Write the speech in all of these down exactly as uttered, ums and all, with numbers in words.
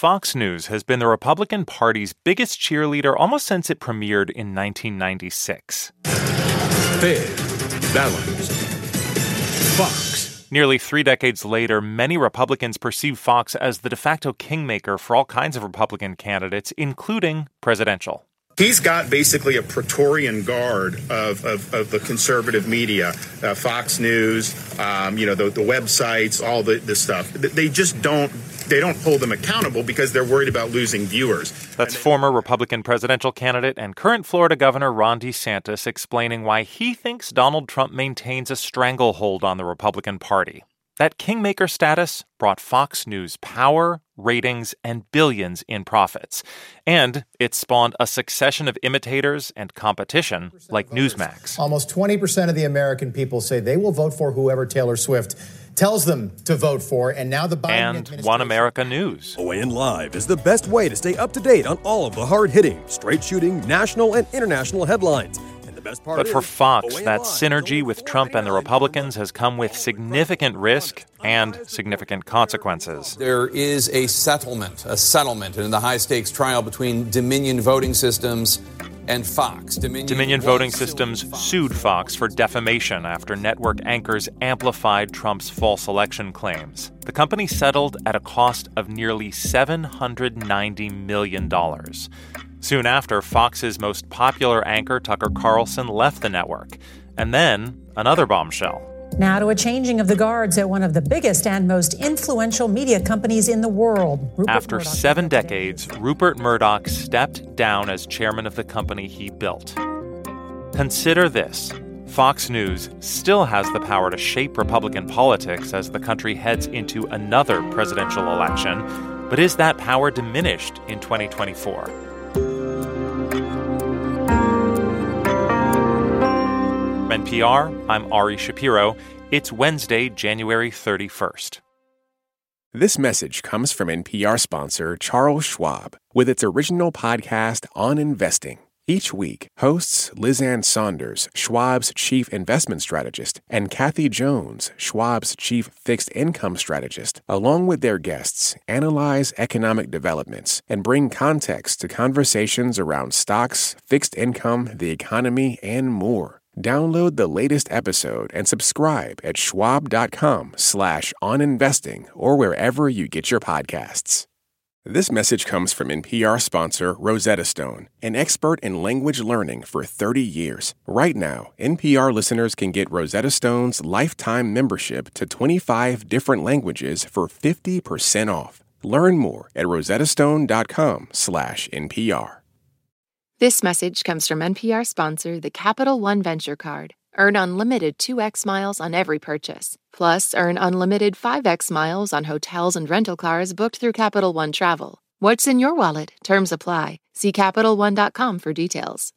Fox News has been the Republican Party's biggest cheerleader almost since it premiered in nineteen ninety-six. Fair, balanced, Fox. Nearly three decades later, many Republicans perceive Fox as the de facto kingmaker for all kinds of Republican candidates, including presidential. He's got basically a Praetorian guard of, of, of the conservative media, uh, Fox News, um, you know, the, the websites, all the, the stuff. They just don't, they don't hold them accountable because they're worried about losing viewers. That's former Republican presidential candidate and current Florida Governor Ron DeSantis explaining why he thinks Donald Trump maintains a stranglehold on the Republican Party. That kingmaker status brought Fox News power, ratings, and billions in profits. And it spawned a succession of imitators and competition like Newsmax. Almost twenty percent of the American people say they will vote for whoever Taylor Swift tells them to vote for. And now the Biden and administration... One America News. O A N Live is the best way to stay up to date on all of the hard-hitting, straight-shooting, national and international headlines. But for Fox, that synergy with Trump and the Republicans has come with significant risk and significant consequences. There is a settlement, a settlement in the high-stakes trial between Dominion Voting Systems and Fox. Dominion, Dominion Voting Systems sued Fox for defamation after network anchors amplified Trump's false election claims. The company settled at a cost of nearly seven hundred ninety million dollars. Soon after, Fox's most popular anchor, Tucker Carlson, left the network. And then, another bombshell. Now to a changing of the guards at one of the biggest and most influential media companies in the world. Rupert After Murdoch seven decades, Rupert Murdoch stepped down as chairman of the company he built. Consider this. Fox News still has the power to shape Republican politics as the country heads into another presidential election. But is that power diminished in twenty twenty-four? From N P R, I'm Ari Shapiro. It's Wednesday, January thirty-first. This message comes from N P R sponsor Charles Schwab with its original podcast on investing. Each week, hosts Liz Ann Saunders, Schwab's chief investment strategist, and Kathy Jones, Schwab's chief fixed income strategist, along with their guests, analyze economic developments and bring context to conversations around stocks, fixed income, the economy, and more. Download the latest episode and subscribe at schwab.com slash on investing or wherever you get your podcasts. This message comes from N P R sponsor Rosetta Stone, an expert in language learning for thirty years. Right now, N P R listeners can get Rosetta Stone's lifetime membership to twenty-five different languages for fifty percent off. Learn more at rosettastone.com slash NPR. This message comes from N P R sponsor, the Capital One Venture Card. Earn unlimited two x miles on every purchase. Plus, earn unlimited five x miles on hotels and rental cars booked through Capital One Travel. What's in your wallet? Terms apply. See Capital One dot com for details.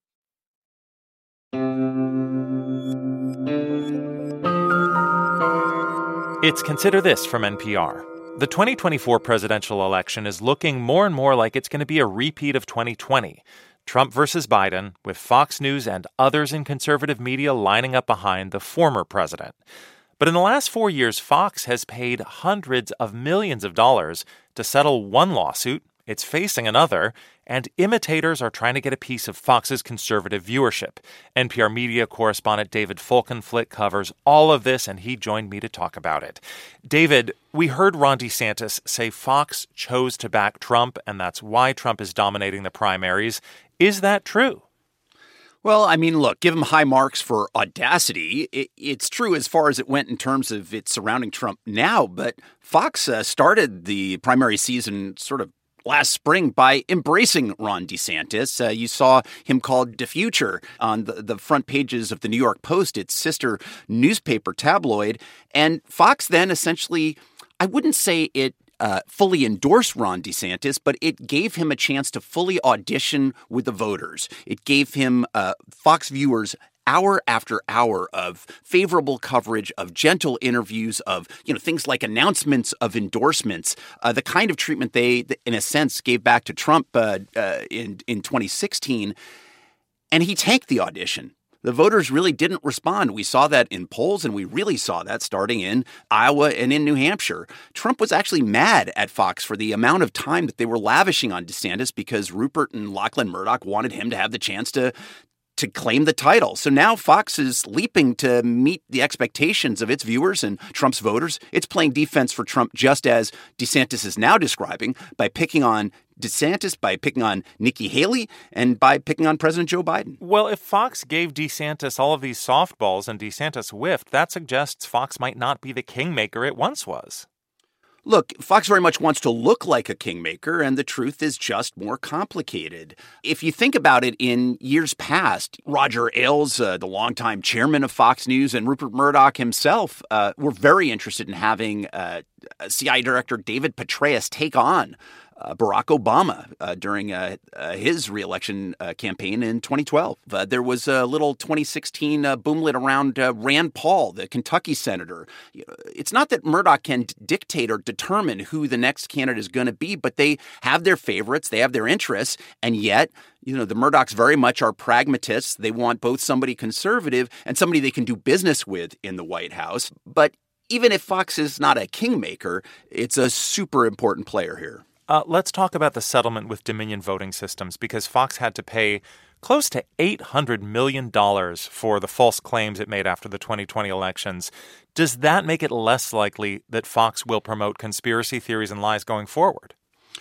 It's Consider This from N P R. The twenty twenty-four presidential election is looking more and more like it's going to be a repeat of twenty twenty. Trump versus Biden, with Fox News and others in conservative media lining up behind the former president. But in the last four years, Fox has paid hundreds of millions of dollars to settle one lawsuit. It's facing another, and imitators are trying to get a piece of Fox's conservative viewership. N P R media correspondent David Folkenflik covers all of this, and he joined me to talk about it. David, we heard Ron DeSantis say Fox chose to back Trump, and that's why Trump is dominating the primaries. Is that true? Well, I mean, look, give him high marks for audacity. It, it's true as far as it went in terms of it surrounding Trump now, but Fox uh, started the primary season sort of last spring by embracing Ron DeSantis. Uh, you saw him called the future on the, the front pages of the New York Post, its sister newspaper tabloid. And Fox then essentially, I wouldn't say it Uh, fully endorsed Ron DeSantis, but it gave him a chance to fully audition with the voters. It gave him uh, Fox viewers hour after hour of favorable coverage, of gentle interviews, of you know things like announcements of endorsements, uh, the kind of treatment they, in a sense, gave back to Trump uh, uh, in in twenty sixteen, and he tanked the audition. the voters really didn't respond. We saw that in polls, and we really saw that starting in Iowa and in New Hampshire. Trump was actually mad at Fox for the amount of time that they were lavishing on DeSantis because Rupert and Lachlan Murdoch wanted him to have the chance to to claim the title. So now Fox is leaping to meet the expectations of its viewers and Trump's voters. It's playing defense for Trump just as DeSantis is now describing by picking on DeSantis, by picking on Nikki Haley, and by picking on President Joe Biden. Well, if Fox gave DeSantis all of these softballs and DeSantis whiffed, that suggests Fox might not be the kingmaker it once was. Look, Fox very much wants to look like a kingmaker, and the truth is just more complicated. If you think about it, in years past, Roger Ailes, uh, the longtime chairman of Fox News, and Rupert Murdoch himself uh, were very interested in having uh, C I A Director David Petraeus take on Uh, Barack Obama uh, during uh, uh, his reelection uh, campaign in twenty twelve. Uh, there was a little twenty sixteen uh, boomlet around uh, Rand Paul, the Kentucky senator. It's not that Murdoch can d- dictate or determine who the next candidate is going to be, but they have their favorites, they have their interests, and yet, you know, the Murdochs very much are pragmatists. They want both somebody conservative and somebody they can do business with in the White House. But even if Fox is not a kingmaker, it's a super important player here. Uh, let's talk about the settlement with Dominion Voting Systems, because Fox had to pay close to eight hundred million dollars for the false claims it made after the twenty twenty elections. Does that make it less likely that Fox will promote conspiracy theories and lies going forward?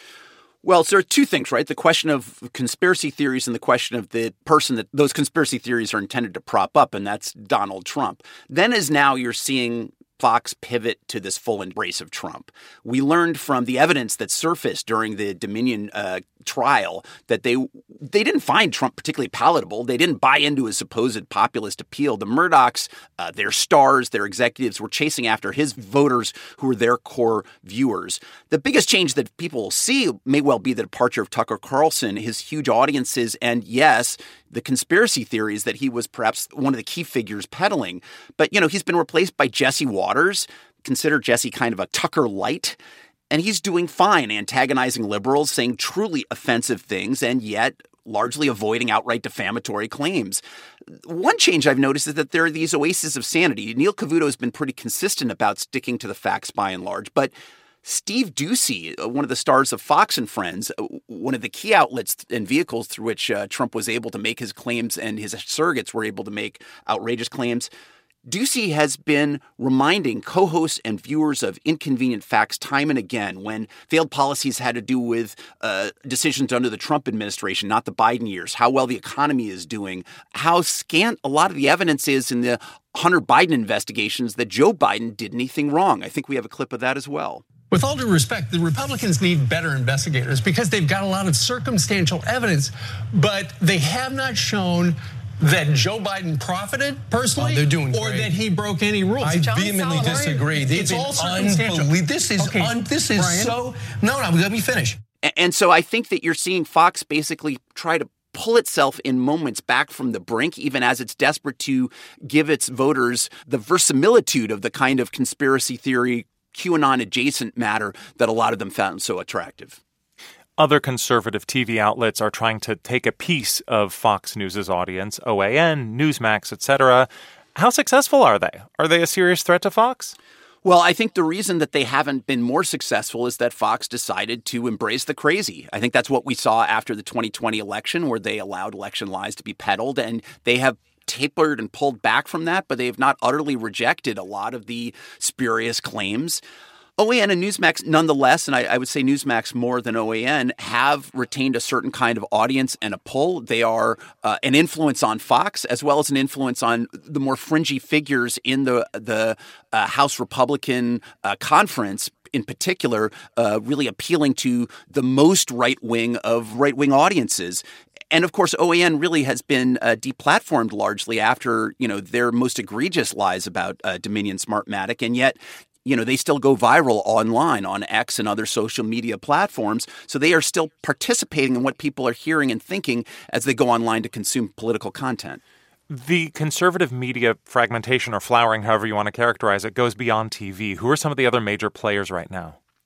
Well, so there are two things, right? The question of conspiracy theories and the question of the person that those conspiracy theories are intended to prop up, and that's Donald Trump. Then as now you're seeing Fox pivot to this full embrace of Trump. We learned from the evidence that surfaced during the Dominion uh, trial that they they didn't find Trump particularly palatable. They didn't buy into his supposed populist appeal. The Murdochs, uh, their stars, their executives were chasing after his voters who were their core viewers. The biggest change that people will see may well be the departure of Tucker Carlson, his huge audiences, and yes, the conspiracy theories that he was perhaps one of the key figures peddling. But, you know, he's been replaced by Jesse Waters. Consider Jesse kind of a Tucker light. And he's doing fine, antagonizing liberals, saying truly offensive things, and yet largely avoiding outright defamatory claims. One change I've noticed is that there are these oases of sanity. Neil Cavuto has been pretty consistent about sticking to the facts by and large, but Steve Doocy, one of the stars of Fox and Friends, one of the key outlets and vehicles through which uh, Trump was able to make his claims and his surrogates were able to make outrageous claims, Doocy has been reminding co-hosts and viewers of inconvenient facts time and again when failed policies had to do with uh, decisions under the Trump administration, not the Biden years, how well the economy is doing, how scant a lot of the evidence is in the Hunter Biden investigations that Joe Biden did anything wrong. I think we have a clip of that as well. With all due respect, the Republicans need better investigators because they've got a lot of circumstantial evidence, but they have not shown that Joe Biden profited personally, oh, they're doing or great. that he broke any rules. I vehemently disagree. They've it's been all circumstantial. This is okay. un, this is Brian? so. No, no. Let me finish. And, and so I think that you're seeing Fox basically try to pull itself in moments back from the brink, even as it's desperate to give its voters the verisimilitude of the kind of conspiracy theory, QAnon adjacent matter that a lot of them found so attractive. Other conservative T V outlets are trying to take a piece of Fox News' audience, O A N, Newsmax, et cetera. How successful are they? Are they a serious threat to Fox? Well, I think the reason that they haven't been more successful is that Fox decided to embrace the crazy. I think that's what we saw after the twenty twenty election, where they allowed election lies to be peddled, and they have tapered and pulled back from that, but they have not utterly rejected a lot of the spurious claims. O A N and Newsmax, nonetheless, and I, I would say Newsmax more than O A N, have retained a certain kind of audience and a pull. They are uh, an influence on Fox, as well as an influence on the more fringy figures in the the uh, House Republican uh, conference, in particular, uh, really appealing to the most right-wing of right-wing audiences. And of course, O A N really has been uh, deplatformed largely after, you know, their most egregious lies about uh, Dominion Smartmatic, and yet, you know, they still go viral online on X and other social media platforms. So they are still participating in what people are hearing and thinking as they go online to consume political content. The conservative media fragmentation or flowering, however you want to characterize it, goes beyond T V. Who are some of the other major players right now?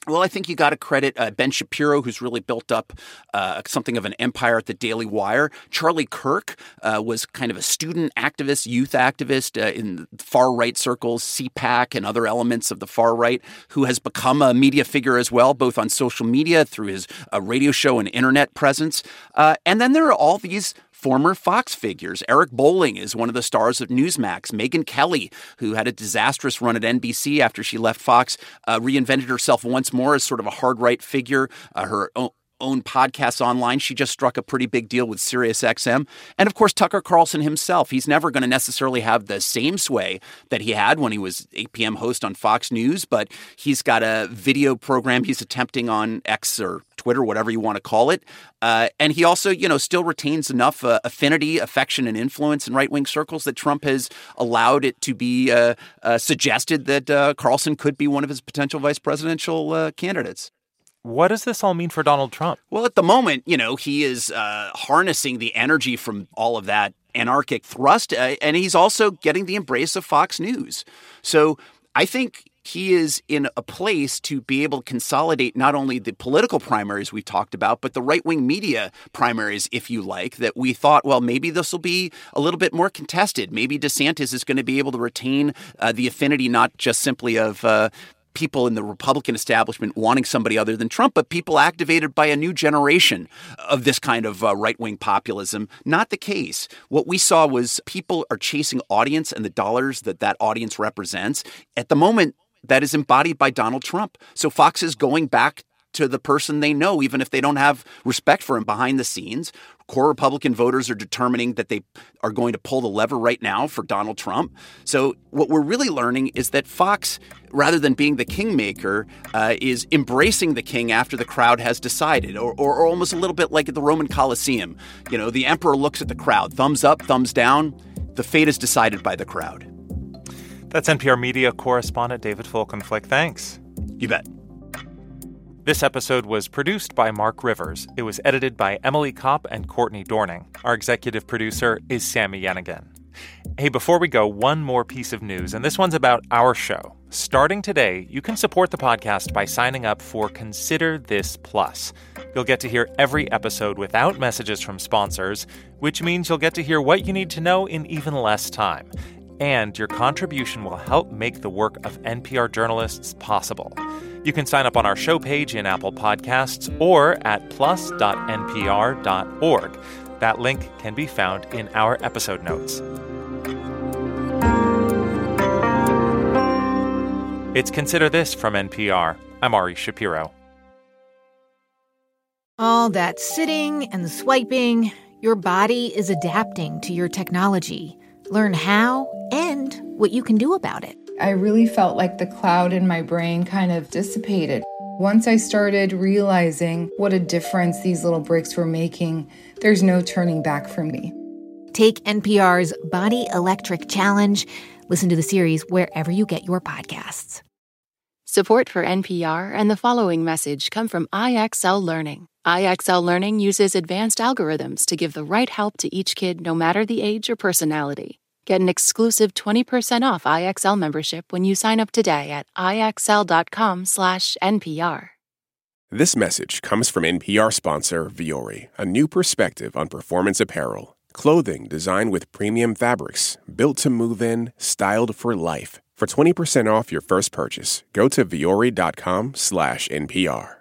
Well, I think you got to credit uh, Ben Shapiro, who's really built up uh, something of an empire at the Daily Wire. Charlie Kirk uh, was kind of a student activist, youth activist uh, in far-right circles, C PAC and other elements of the far right, who has become a media figure as well, both on social media, through his uh, radio show and internet presence. Uh, and then there are all these former Fox figures. Eric Bolling is one of the stars of Newsmax. Megyn Kelly, who had a disastrous run at N B C after she left Fox, uh, reinvented herself once more as sort of a hard-right figure. Uh, her own own podcasts online. She just struck a pretty big deal with SiriusXM. And of course, Tucker Carlson himself. He's never going to necessarily have the same sway that he had when he was eight p.m. host on Fox News, but he's got a video program he's attempting on X or Twitter, whatever you want to call it. Uh, and he also, you know, still retains enough uh, affinity, affection, and influence in right-wing circles that Trump has allowed it to be uh, uh, suggested that uh, Carlson could be one of his potential vice presidential uh, candidates. What does this all mean for Donald Trump? Well, at the moment, you know, he is uh, harnessing the energy from all of that anarchic thrust, uh, and he's also getting the embrace of Fox News. So I think he is in a place to be able to consolidate not only the political primaries we talked about, but the right-wing media primaries, if you like, that we thought, well, maybe this will be a little bit more contested. Maybe DeSantis is going to be able to retain uh, the affinity not just simply of uh, people in the Republican establishment wanting somebody other than Trump, but people activated by a new generation of this kind of uh, right-wing populism. Not the case. What we saw was people are chasing audience and the dollars that that audience represents. At the moment, that is embodied by Donald Trump. So Fox is going back to the person they know, even if they don't have respect for him behind the scenes. Core Republican voters are determining that they are going to pull the lever right now for Donald Trump. So what we're really learning is that Fox, rather than being the kingmaker, uh, is embracing the king after the crowd has decided, or, or, or almost a little bit like at the Roman Colosseum. You know, the emperor looks at the crowd, thumbs up, thumbs down. The fate is decided by the crowd. That's N P R media correspondent David Folkenflik. Thanks. You bet. This episode was produced by Mark Rivers. It was edited by Emily Kopp and Courtney Dorning. Our executive producer is Sammy Yanigan. Hey, before we go, one more piece of news, and this one's about our show. Starting today, you can support the podcast by signing up for Consider This Plus. You'll get to hear every episode without messages from sponsors, which means you'll get to hear what you need to know in even less time. And your contribution will help make the work of N P R journalists possible. You can sign up on our show page in Apple Podcasts or at plus dot n p r dot org. That link can be found in our episode notes. It's Consider This from N P R. I'm Ari Shapiro. All that sitting and swiping, your body is adapting to your technology. Learn how and what you can do about it. I really felt like the cloud in my brain kind of dissipated. Once I started realizing what a difference these little breaks were making, there's no turning back for me. Take N P R's Body Electric Challenge. Listen to the series wherever you get your podcasts. Support for N P R and the following message come from I X L Learning. I X L Learning uses advanced algorithms to give the right help to each kid, no matter the age or personality. Get an exclusive twenty percent off I X L membership when you sign up today at ixl.com slash NPR. This message comes from N P R sponsor Vuori, a new perspective on performance apparel. Clothing designed with premium fabrics, built to move in, styled for life. For twenty percent off your first purchase, go to vuori.com slash NPR.